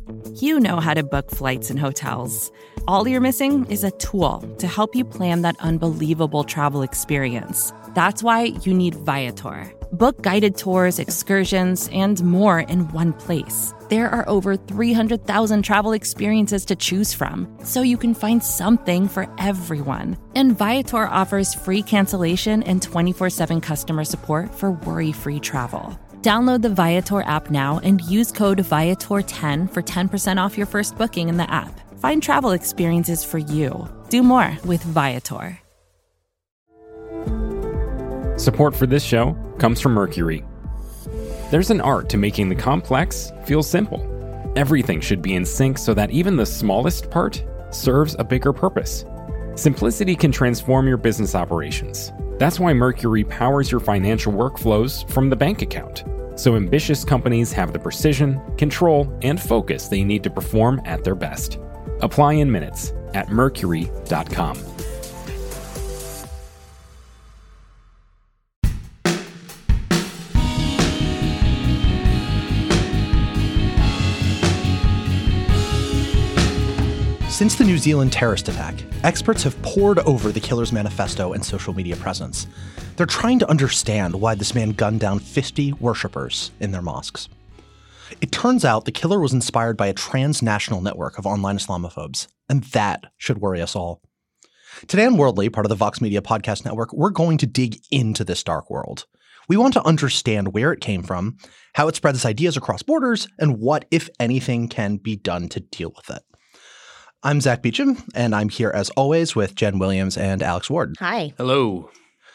You know how to book flights and hotels. All you're missing is a tool to help you plan that unbelievable travel experience. That's why you need Viator. Book guided tours, excursions, and more in one place. There are over 300,000 travel experiences to choose from, so you can find something for everyone. And Viator offers free cancellation and 24/7 customer support for worry-free travel. Download the Viator app now and use code Viator10 for 10% off your first booking in the app. Find travel experiences for you. Do more with Viator. Support for this show comes from Mercury. There's an art to making the complex feel simple. Everything should be in sync so that even the smallest part serves a bigger purpose. Simplicity can transform your business operations. That's why Mercury powers your financial workflows from the bank account, so ambitious companies have the precision, control, and focus they need to perform at their best. Apply in minutes at mercury.com. Since the New Zealand terrorist attack, experts have pored over the killer's manifesto and social media presence. They're trying to understand why this man gunned down 50 worshippers in their mosques. It turns out the killer was inspired by a transnational network of online Islamophobes, and that should worry us all. Today on Worldly, part of the Vox Media Podcast Network, we're going to dig into this dark world. We want to understand where it came from, how it spread its ideas across borders, and what, if anything, can be done to deal with it. I'm Zach Beecham, and I'm here as always with Jen Williams and Alex Ward. Hi. Hello.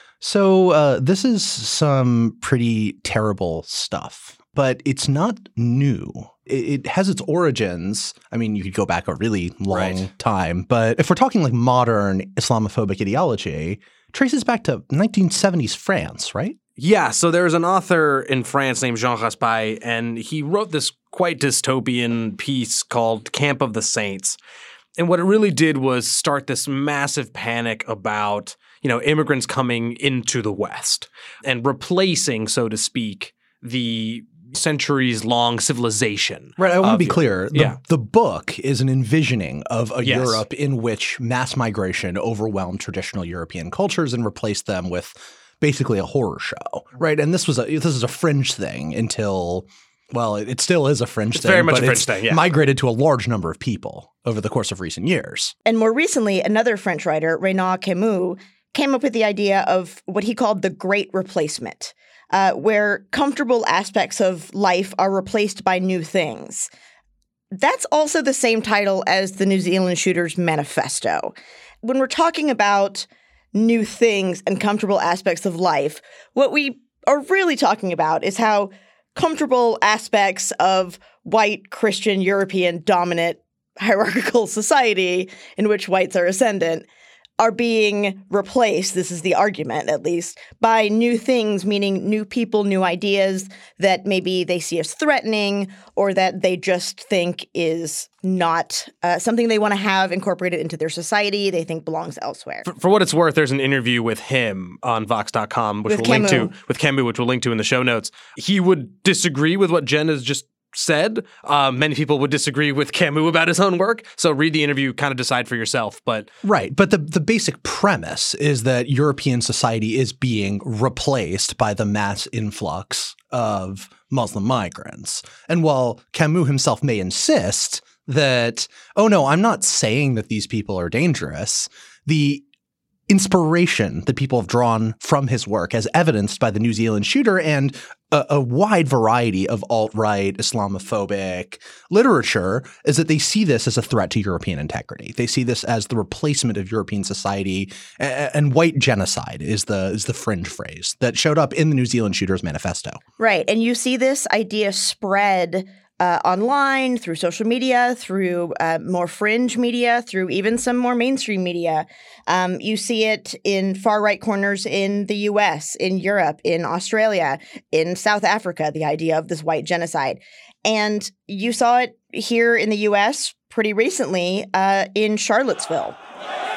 So this is some pretty terrible stuff, but it's not new. It has its origins. I mean, you could go back a really long time, but if we're talking like modern Islamophobic ideology, traces back to 1970s France, right? Yeah, so there's an author in France named Jean Raspail, and he wrote this quite dystopian piece called Camp of the Saints. And what it really did was start this massive panic about, immigrants coming into the West and replacing, so to speak, the centuries-long civilization. Right, I want to be clear. The book is an envisioning of a Yes. Europe in which mass migration overwhelmed traditional European cultures and replaced them with basically a horror show, right? And this is a fringe thing until, well, it still is a fringe thing. Very much but a fringe it's thing, yeah. migrated to a large number of people over the course of recent years. And more recently, another French writer, Renan Camus, came up with the idea of what he called the Great Replacement, where comfortable aspects of life are replaced by new things. That's also the same title as the New Zealand Shooters Manifesto. When we're talking about new things and comfortable aspects of life, what we are really talking about is how comfortable aspects of white, Christian, European dominant hierarchical society in which whites are ascendant are being replaced, this is the argument at least, by new things, meaning new people, new ideas that maybe they see as threatening or that they just think is not something they want to have incorporated into their society, they think belongs elsewhere. For what it's worth, there's an interview with him on Vox.com, which we'll link to, with Camus, which we'll link to in the show notes. He would disagree with what Jen has just said. Many people would disagree with Camus about his own work. So read the interview, kind of decide for yourself. But right. But the basic premise is that European society is being replaced by the mass influx of Muslim migrants. And while Camus himself may insist that, oh no, I'm not saying that these people are dangerous, the inspiration that people have drawn from his work, as evidenced by the New Zealand Shooter and a wide variety of alt-right Islamophobic literature, is that they see this as a threat to European integrity. They see this as the replacement of European society, and white genocide is the fringe phrase that showed up in the New Zealand Shooters Manifesto. Right. And you see this idea spread online, through social media, through more fringe media, through even some more mainstream media. You see it in far-right corners in the U.S., in Europe, in Australia, in South Africa, the idea of this white genocide. And you saw it here in the U.S. pretty recently in Charlottesville.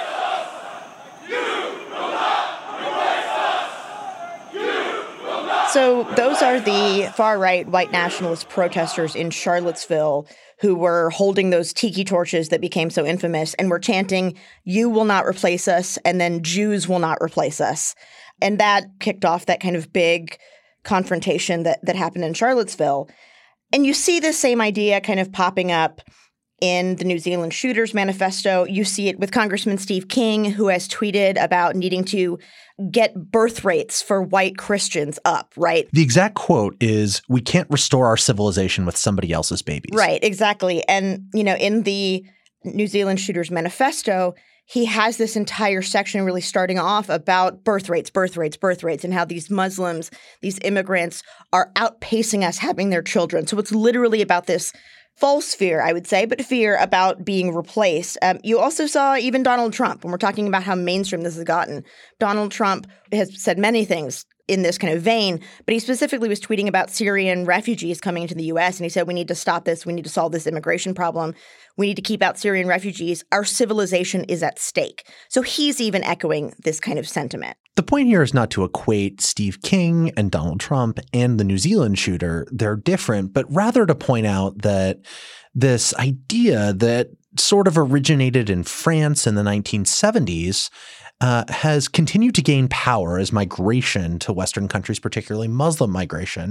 So So those are the far-right white nationalist protesters in Charlottesville who were holding those tiki torches that became so infamous and were chanting, "You will not replace us," and then "Jews will not replace us." And that kicked off that kind of big confrontation that happened in Charlottesville. And you see this same idea kind of popping up in the New Zealand Shooters Manifesto. You see it with Congressman Steve King, who has tweeted about needing to get birth rates for white Christians up, right? The exact quote is, "We can't restore our civilization with somebody else's babies." Right, exactly. And, in the New Zealand Shooters Manifesto, he has this entire section really starting off about birth rates, and how these Muslims, these immigrants are outpacing us having their children. So it's literally about this false fear, I would say, but fear about being replaced. You also saw even Donald Trump, when we're talking about how mainstream this has gotten. Donald Trump has said many things in this kind of vein, but he specifically was tweeting about Syrian refugees coming into the U.S., and he said, we need to stop this. We need to solve this immigration problem. We need to keep out Syrian refugees. Our civilization is at stake. So he's even echoing this kind of sentiment. The point here is not to equate Steve King and Donald Trump and the New Zealand shooter. They're different, but rather to point out that this idea that sort of originated in France in the 1970s has continued to gain power as migration to Western countries, particularly Muslim migration,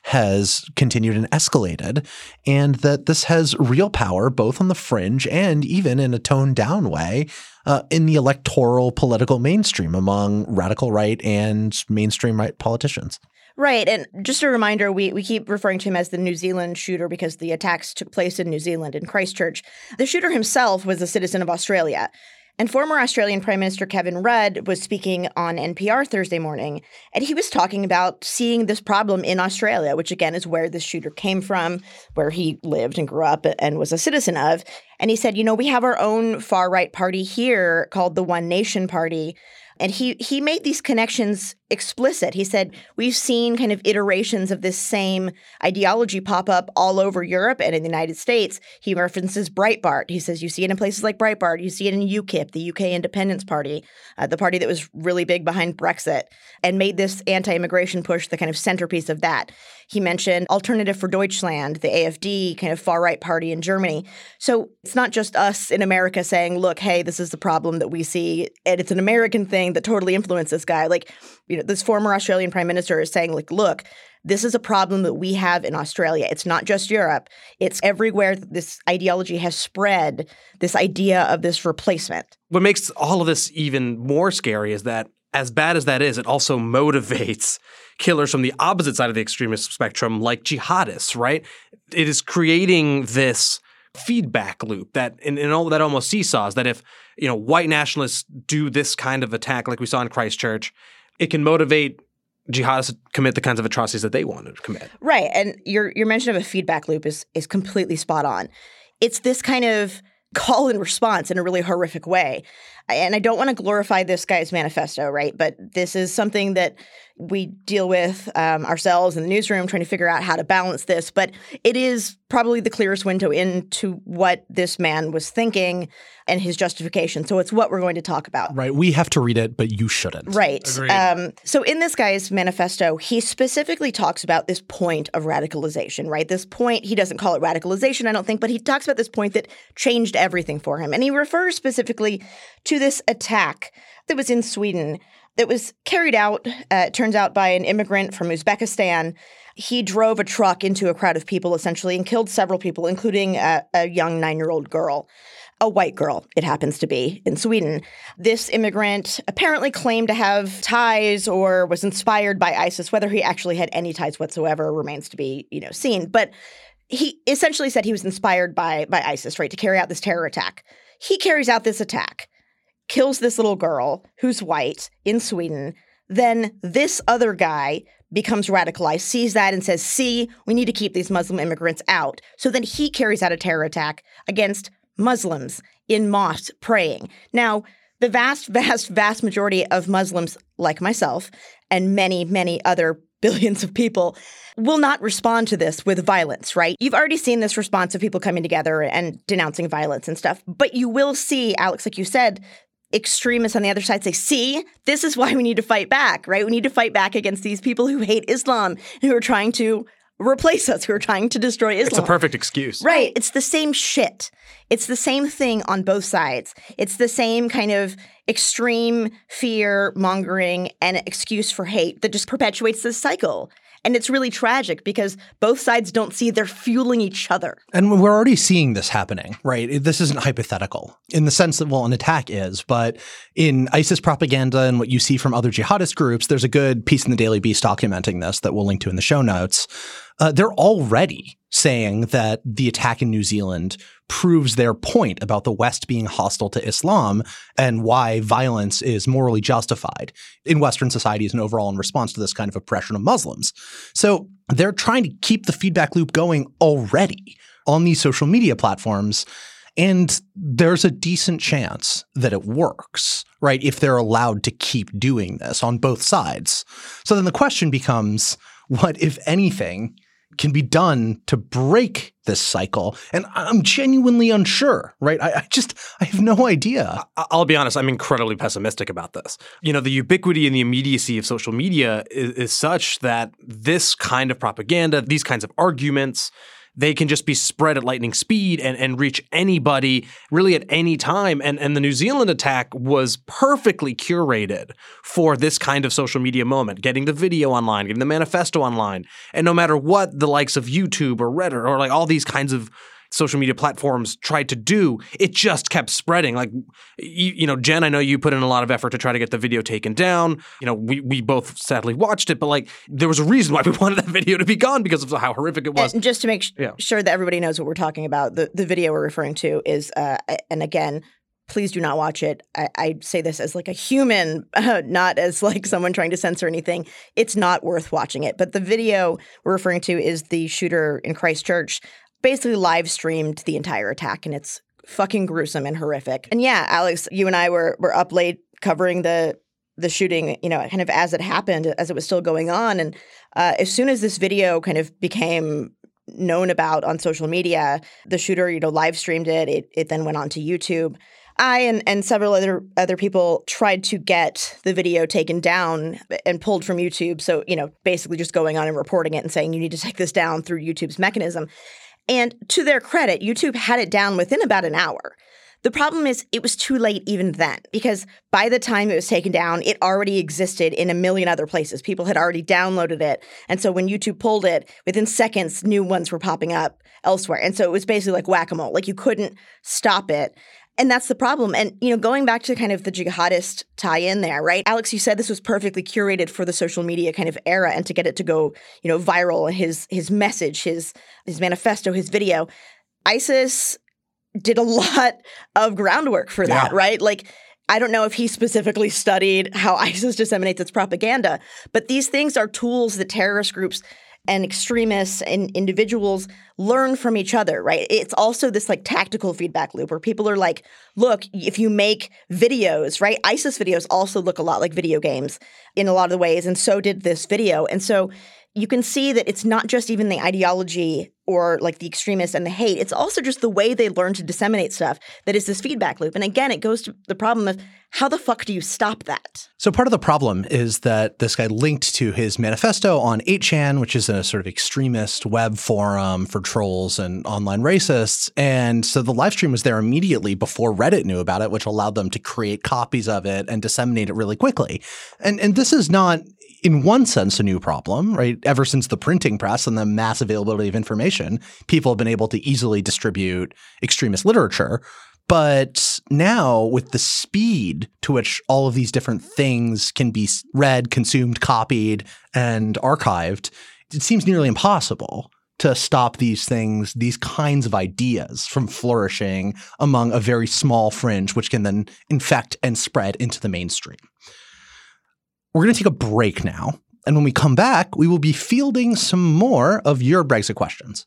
has continued and escalated, and that this has real power both on the fringe and even in a toned down way in the electoral political mainstream among radical right and mainstream right politicians. Right. And just a reminder, we keep referring to him as the New Zealand shooter because the attacks took place in New Zealand, in Christchurch. The shooter himself was a citizen of Australia. And former Australian Prime Minister Kevin Rudd was speaking on NPR Thursday morning, and he was talking about seeing this problem in Australia, which again is where this shooter came from, where he lived and grew up and was a citizen of. And he said, we have our own far-right party here called the One Nation Party. And he made these connections explicit. He said, we've seen kind of iterations of this same ideology pop up all over Europe and in the United States. He references Breitbart. He says you see it in places like Breitbart. You see it in UKIP, the UK Independence Party, the party that was really big behind Brexit and made this anti-immigration push the kind of centerpiece of that. He mentioned Alternative for Deutschland, the AfD kind of far-right party in Germany. So it's not just us in America saying, look, hey, this is the problem that we see, and it's an American thing that totally influenced this guy. This former Australian prime minister is saying, look, this is a problem that we have in Australia. It's not just Europe. It's everywhere that this ideology has spread, this idea of this replacement. What makes all of this even more scary is that as bad as that is, it also motivates killers from the opposite side of the extremist spectrum, like jihadists, right? It is creating this feedback loop that in all that almost seesaws, that if white nationalists do this kind of attack like we saw in Christchurch, it can motivate jihadists to commit the kinds of atrocities that they wanted to commit. Right. And your mention of a feedback loop is completely spot on. It's this kind of call and response in a really horrific way. And I don't want to glorify this guy's manifesto, right? But this is something that we deal with ourselves in the newsroom, trying to figure out how to balance this. But it is probably the clearest window into what this man was thinking and his justification. So it's what we're going to talk about. Right. We have to read it, but you shouldn't. Right. So in this guy's manifesto, he specifically talks about this point of radicalization, right? This point, he doesn't call it radicalization, I don't think, but he talks about this point that changed everything for him. And he refers specifically to this attack that was in Sweden that was carried out, it turns out, by an immigrant from Uzbekistan. He drove a truck into a crowd of people, essentially, and killed several people, including a young 9-year-old girl, a white girl, it happens to be, in Sweden. This immigrant apparently claimed to have ties or was inspired by ISIS. Whether he actually had any ties whatsoever remains to be, seen. But he essentially said he was inspired by ISIS, right, to carry out this terror attack. He carries out this attack, kills this little girl who's white in Sweden. Then this other guy becomes radicalized, sees that and says, see, we need to keep these Muslim immigrants out. So then he carries out a terror attack against Muslims in mosques praying. Now, the vast majority of Muslims like myself and many, many other billions of people will not respond to this with violence, right? You've already seen this response of people coming together and denouncing violence and stuff. But you will see, Alex, like you said, extremists on the other side say, see, this is why we need to fight back, right? We need to fight back against these people who hate Islam and who are trying to replace us, who are trying to destroy Islam. It's a perfect excuse. Right. It's the same shit. It's the same thing on both sides. It's the same kind of extreme fear mongering and excuse for hate that just perpetuates this cycle. And it's really tragic because both sides don't see they're fueling each other. And we're already seeing this happening, right? This isn't hypothetical in the sense that, well, an attack is, but in ISIS propaganda and what you see from other jihadist groups, there's a good piece in the Daily Beast documenting this that we'll link to in the show notes. They're already saying that the attack in New Zealand proves their point about the West being hostile to Islam and why violence is morally justified in Western societies and overall in response to this kind of oppression of Muslims. So they're trying to keep the feedback loop going already on these social media platforms. And there's a decent chance that it works, right, if they're allowed to keep doing this on both sides. So then the question becomes, what, if anything, can be done to break this cycle? And I'm genuinely unsure, right? I have no idea. I'll be honest, I'm incredibly pessimistic about this. You know, the ubiquity and the immediacy of social media is such that this kind of propaganda, these kinds of arguments, they can just be spread at lightning speed and reach anybody really at any time. And the New Zealand attack was perfectly curated for this kind of social media moment, getting the video online, getting the manifesto online. And no matter what the likes of YouTube or Reddit or like all these kinds of social media platforms tried to do, it just kept spreading. Like, you know, Jen, I know you put in a lot of effort to try to get the video taken down. You know, we both sadly watched it, but like there was a reason why we wanted that video to be gone because of how horrific it was. And just to make sure that everybody knows what we're talking about, the video we're referring to is, and again, please do not watch it. I say this as like a human, not as like someone trying to censor anything. It's not worth watching it. But the video we're referring to is the shooter in Christchurch basically live streamed the entire attack, and it's fucking gruesome and horrific. And yeah, Alex, you and I were up late covering the shooting, you know, kind of as it happened, as it was still going on. And as soon as this video kind of became known about on social media, the shooter, you know, live streamed it. It then went on to YouTube. I and several other people tried to get the video taken down and pulled from YouTube. So, you know, basically just going on and reporting it and saying you need to take this down through YouTube's mechanism. And to their credit, YouTube had it down within about an hour. The problem is it was too late even then, because by the time it was taken down, it already existed in a million other places. People had already downloaded it. And so when YouTube pulled it, within seconds, new ones were popping up elsewhere. And so it was basically like whack-a-mole. Like you couldn't stop it. And that's the problem. And, you know, going back to kind of the jihadist tie-in there, right? Alex, you said this was perfectly curated for the social media kind of era and to get it to go, you know, viral, his message, his manifesto, his video. ISIS did a lot of groundwork for that, right? Like, I don't know if he specifically studied how ISIS disseminates its propaganda, but these things are tools that terrorist groups and extremists and individuals learn from each other, right? It's also this like tactical feedback loop where people are like, look, if you make videos, right? ISIS videos also look a lot like video games in a lot of the ways, and so did this video. And so you can see that it's not just even the ideology or like the extremists and the hate. It's also just the way they learn to disseminate stuff that is this feedback loop. And again, it goes to the problem of how the fuck do you stop that? So part of the problem is that this guy linked to his manifesto on 8chan, which is a sort of extremist web forum for trolls and online racists. And so the live stream was there immediately before Reddit knew about it, which allowed them to create copies of it and disseminate it really quickly. And this is not, in one sense, a new problem, right? Ever since the printing press and the mass availability of information, people have been able to easily distribute extremist literature. But now with the speed to which all of these different things can be read, consumed, copied, and archived, it seems nearly impossible to stop these things, these kinds of ideas from flourishing among a very small fringe, which can then infect and spread into the mainstream. We're going to take a break now. And when we come back, we will be fielding some more of your Brexit questions.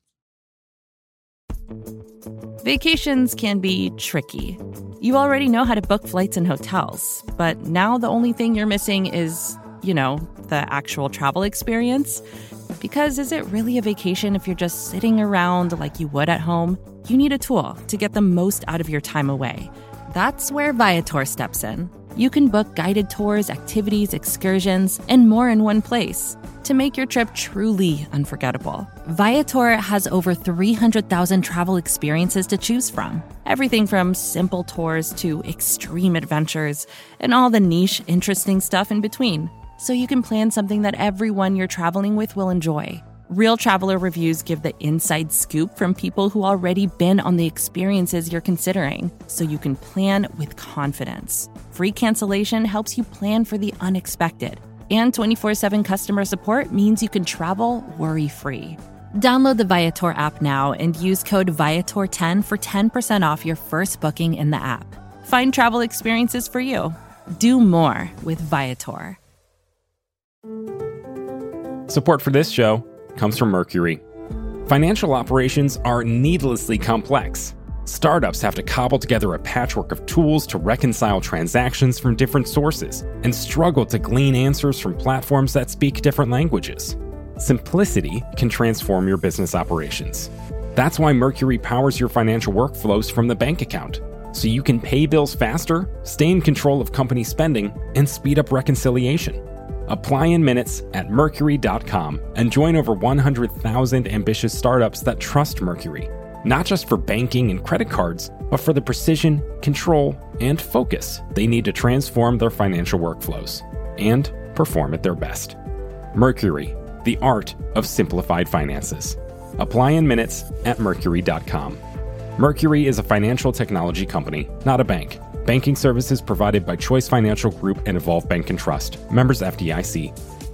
Vacations can be tricky. You already know how to book flights and hotels, but now the only thing you're missing is, you know, the actual travel experience. Because is it really a vacation if you're just sitting around like you would at home? You need a tool to get the most out of your time away. That's where Viator steps in. You can book guided tours, activities, excursions, and more in one place to make your trip truly unforgettable. Viator has over 300,000 travel experiences to choose from. Everything from simple tours to extreme adventures and all the niche, interesting stuff in between. So you can plan something that everyone you're traveling with will enjoy. Real traveler reviews give the inside scoop from people who already been on the experiences you're considering, so you can plan with confidence. Free cancellation helps you plan for the unexpected. And 24/7 customer support means you can travel worry-free. Download the Viator app now and use code Viator10 for 10% off your first booking in the app. Find travel experiences for you. Do more with Viator. Support for this show comes from Mercury. Financial operations are needlessly complex. Startups have to cobble together a patchwork of tools to reconcile transactions from different sources and struggle to glean answers from platforms that speak different languages. Simplicity can transform your business operations. That's why Mercury powers your financial workflows from the bank account, so you can pay bills faster, stay in control of company spending, and speed up reconciliation. Apply in minutes at Mercury.com and join over 100,000 ambitious startups that trust Mercury, not just for banking and credit cards, but for the precision, control, and focus they need to transform their financial workflows and perform at their best. Mercury, the art of simplified finances. Apply in minutes at Mercury.com. Mercury is a financial technology company, not a bank. Banking services provided by Choice Financial Group and Evolve Bank and Trust. Members FDIC.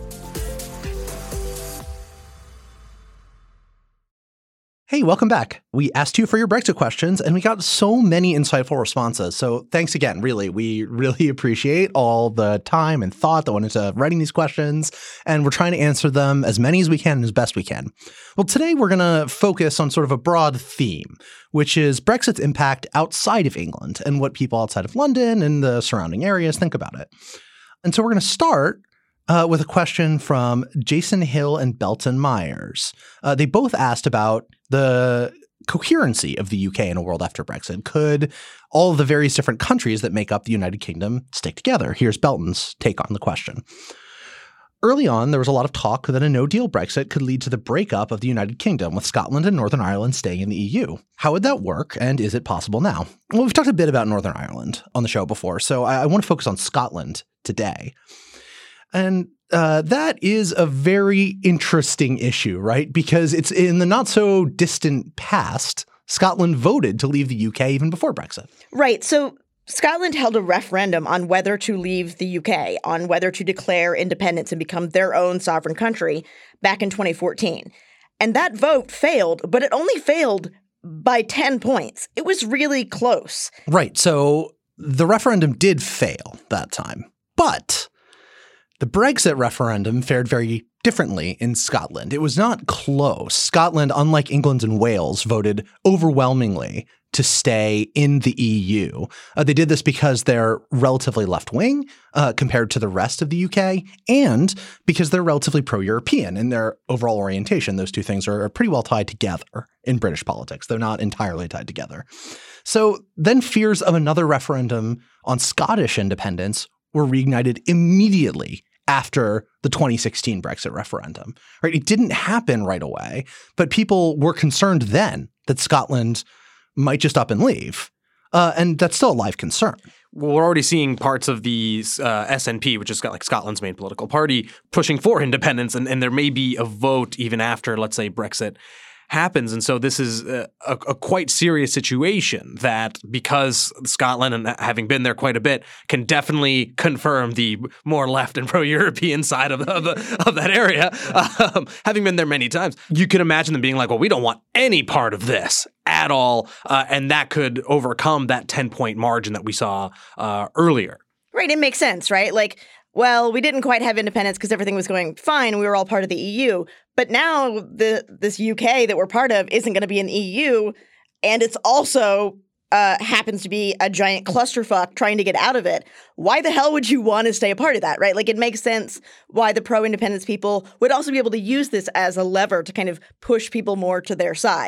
Hey, welcome back. We asked you for your Brexit questions, and we got so many insightful responses. So thanks again, really. We really appreciate all the time and thought that went into writing these questions, and we're trying to answer them as many as we can and as best we can. Well, today we're going to focus on sort of a broad theme, which is Brexit's impact outside of England and what people outside of London and the surrounding areas think about it. And so we're going to start with a question from Jason Hill and Belton Myers. They both asked about the coherency of the UK in a world after Brexit. Could all of the various different countries that make up the United Kingdom stick together? Here's Belton's take on the question. Early on, there was a lot of talk that a no-deal Brexit could lead to the breakup of the United Kingdom, with Scotland and Northern Ireland staying in the EU. How would that work, and is it possible now? Well, we've talked a bit about Northern Ireland on the show before, so I want to focus on Scotland today. And that is a very interesting issue, right? Because it's in the not so distant past, Scotland voted to leave the UK even before Brexit. Right. So Scotland held a referendum on whether to leave the UK, on whether to declare independence and become their own sovereign country back in 2014. And that vote failed, but it only failed by 10 points. It was really close. Right. So the referendum did fail that time, but the Brexit referendum fared very differently in Scotland. It was not close. Scotland, unlike England and Wales, voted overwhelmingly to stay in the EU. They did this because they're relatively left-wing compared to the rest of the UK, and because they're relatively pro-European in their overall orientation. Those two things are pretty well tied together in British politics. They're not entirely tied together. So then fears of another referendum on Scottish independence were reignited immediately after the 2016 Brexit referendum. Right? It didn't happen right away, but people were concerned then that Scotland might just up and leave. And that's still a live concern. Well, we're already seeing parts of the SNP, which is like Scotland's main political party, pushing for independence. And there may be a vote even after, let's say, Brexit happens. And so this is a quite serious situation that, because Scotland, and having been there quite a bit, can definitely confirm the more left and pro-European side of that area. Having been there many times, you can imagine them being like, well, we don't want any part of this at all. And that could overcome that 10-point margin that we saw earlier. Right. It makes sense, right? Like, well, we didn't quite have independence because everything was going fine. We were all part of the EU. But now this UK that we're part of isn't going to be in the EU. And it's also happens to be a giant clusterfuck trying to get out of it. Why the hell would you want to stay a part of that, right? Like, it makes sense why the pro-independence people would also be able to use this as a lever to kind of push people more to their side.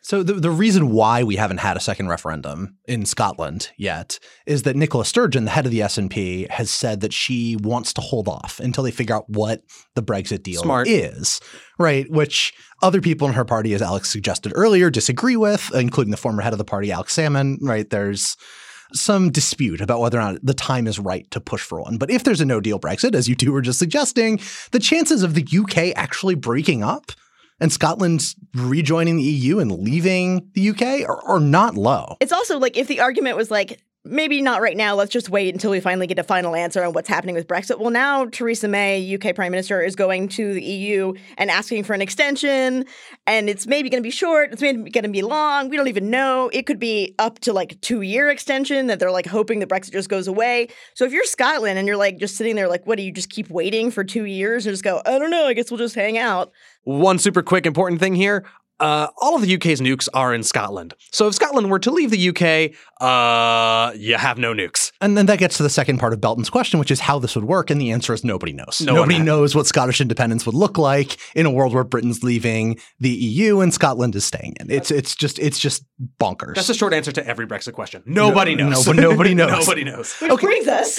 So the reason why we haven't had a second referendum in Scotland yet is that Nicola Sturgeon, the head of the SNP, has said that she wants to hold off until they figure out what the Brexit deal is, right? Which other people in her party, as Alex suggested earlier, disagree with, including the former head of the party, Alex Salmond, right? There's some dispute about whether or not the time is right to push for one. But if there's a no-deal Brexit, as you two were just suggesting, the chances of the UK actually breaking up and Scotland rejoining the EU and leaving the UK are not low. It's also like if the argument was like, maybe not right now, let's just wait until we finally get a final answer on what's happening with Brexit. Well, now Theresa May, UK Prime Minister, is going to the EU and asking for an extension, and it's maybe going to be short, it's maybe going to be long, we don't even know. It could be up to like a 2-year extension that they're like hoping the Brexit just goes away. So if you're Scotland and you're like just sitting there like, what, do you just keep waiting for 2 years and just go, I don't know, I guess we'll just hang out? One super quick important thing here. All of the UK's nukes are in Scotland. So if Scotland were to leave the UK, you have no nukes. And then that gets to the second part of Belton's question, which is how this would work. And the answer is nobody knows. Nobody knows what Scottish independence would look like in a world where Britain's leaving the EU and Scotland is staying in. It's just bonkers. That's the short answer to every Brexit question. Nobody knows. Nobody knows. Nobody knows. Which brings us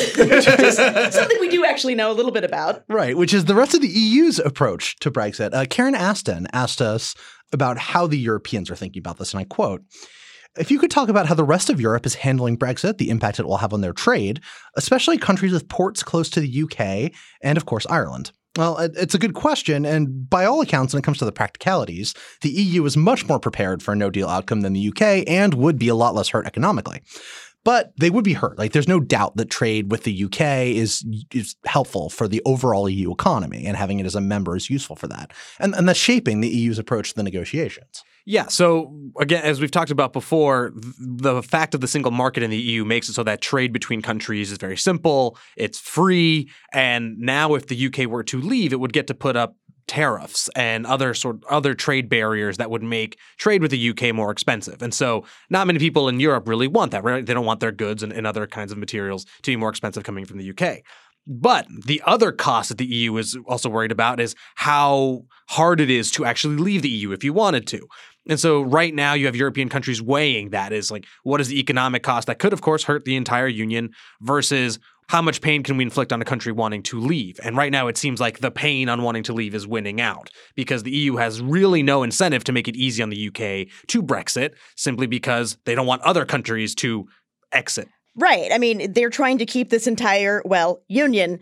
to something we do actually know a little bit about. Right, which is the rest of the EU's approach to Brexit. Karen Aston asked us about how the Europeans are thinking about this, and I quote, if you could talk about how the rest of Europe is handling Brexit, the impact it will have on their trade, especially countries with ports close to the UK and, of course, Ireland. Well, it's a good question, and by all accounts, when it comes to the practicalities, the EU is much more prepared for a no-deal outcome than the UK and would be a lot less hurt economically. But they would be hurt. Like, there's no doubt that trade with the UK is helpful for the overall EU economy, and having it as a member is useful for that. And that's shaping the EU's approach to the negotiations. Yeah. So again, as we've talked about before, the fact of the single market in the EU makes it so that trade between countries is very simple. It's free. And now if the UK were to leave, it would get to put up tariffs and other trade barriers that would make trade with the UK more expensive. And so not many people in Europe really want that, right? They don't want their goods and other kinds of materials to be more expensive coming from the UK. But the other cost that the EU is also worried about is how hard it is to actually leave the EU if you wanted to. And so right now you have European countries weighing that is like, what is the economic cost that could, of course, hurt the entire union versus how much pain can we inflict on a country wanting to leave? And right now it seems like the pain on wanting to leave is winning out because the EU has really no incentive to make it easy on the UK to Brexit simply because they don't want other countries to exit. Right. I mean, they're trying to keep this entire, union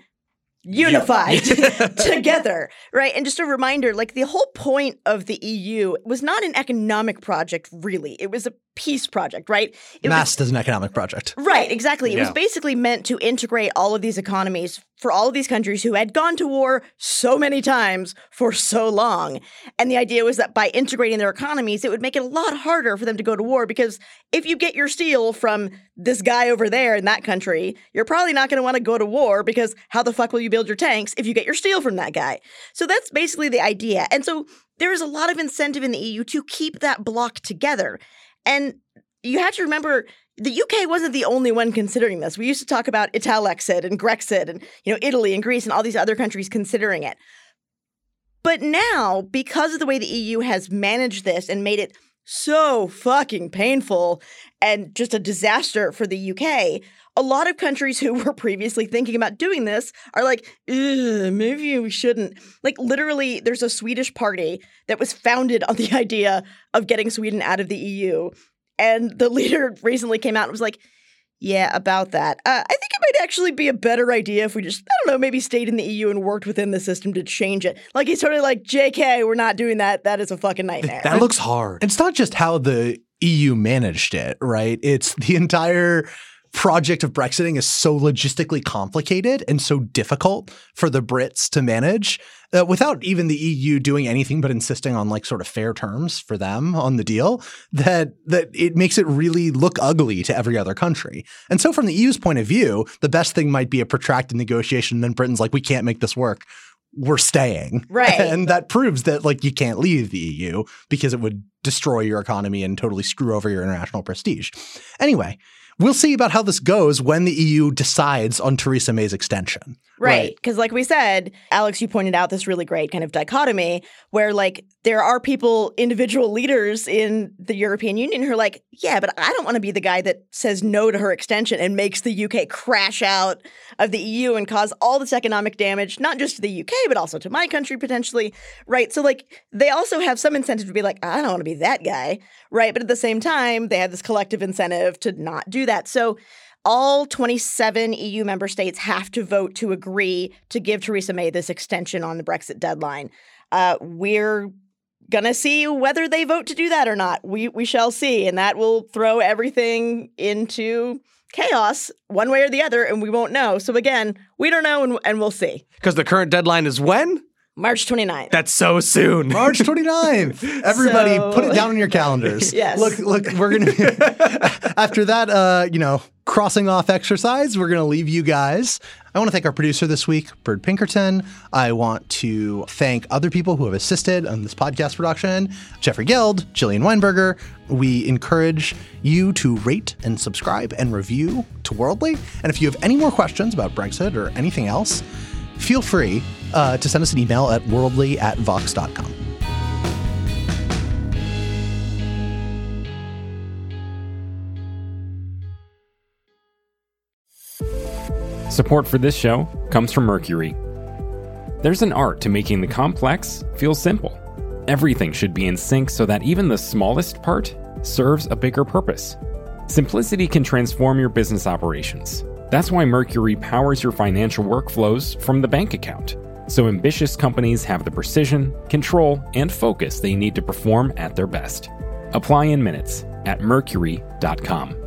unified together, right? And just a reminder, like the whole point of the EU was not an economic project, really. It was a peace project, right? Mast is an economic project. Right, exactly. It was basically meant to integrate all of these economies for all of these countries who had gone to war so many times for so long. And the idea was that by integrating their economies, it would make it a lot harder for them to go to war because if you get your steel from this guy over there in that country, you're probably not going to want to go to war because how the fuck will you build your tanks if you get your steel from that guy? So that's basically the idea. And so there is a lot of incentive in the EU to keep that bloc together. And you have to remember, the UK wasn't the only one considering this. We used to talk about Italexit and Grexit and, Italy and Greece and all these other countries considering it. But now, because of the way the EU has managed this and made it so fucking painful and just a disaster for the UK, a lot of countries who were previously thinking about doing this are like, maybe we shouldn't. Like, literally, there's a Swedish party that was founded on the idea of getting Sweden out of the EU. And the leader recently came out and was like, yeah, about that. I think it might actually be a better idea if we just, maybe stayed in the EU and worked within the system to change it. Like, he's sort of like, JK, we're not doing that. That is a fucking nightmare. That looks hard. It's not just how the EU managed it, right? It's the entire project of Brexiting is so logistically complicated and so difficult for the Brits to manage without even the EU doing anything but insisting on like sort of fair terms for them on the deal that it makes it really look ugly to every other country. And so from the EU's point of view, the best thing might be a protracted negotiation. And then Britain's like, we can't make this work. We're staying. Right. And that proves that like you can't leave the EU because it would destroy your economy and totally screw over your international prestige. Anyway, we'll see about how this goes when the EU decides on Theresa May's extension. Right. Because like we said, Alex, you pointed out this really great kind of dichotomy where like there are people, individual leaders in the European Union who are like, yeah, but I don't want to be the guy that says no to her extension and makes the UK crash out of the EU and cause all this economic damage, not just to the UK, but also to my country potentially. Right. So like they also have some incentive to be like, I don't want to be that guy. Right. But at the same time, they have this collective incentive to not do that. So all 27 EU member states have to vote to agree to give Theresa May this extension on the Brexit deadline. We're going to see whether they vote to do that or not. We shall see. And that will throw everything into chaos one way or the other, and we won't know. So again, we don't know, and we'll see. Because the current deadline is when? March 29th. That's so soon. March 29th. Everybody, put it down on your calendars. Yes. Look, we're going to, after that, crossing off exercise, we're going to leave you guys. I want to thank our producer this week, Bird Pinkerton. I want to thank other people who have assisted on this podcast production, Jeffrey Geld, Jillian Weinberger. We encourage you to rate and subscribe and review to Worldly. And if you have any more questions about Brexit or anything else, feel free to send us an email at worldly@vox.com. Support for this show comes from Mercury. There's an art to making the complex feel simple. Everything should be in sync so that even the smallest part serves a bigger purpose. Simplicity can transform your business operations. That's why Mercury powers your financial workflows from the bank account, so ambitious companies have the precision, control, and focus they need to perform at their best. Apply in minutes at mercury.com.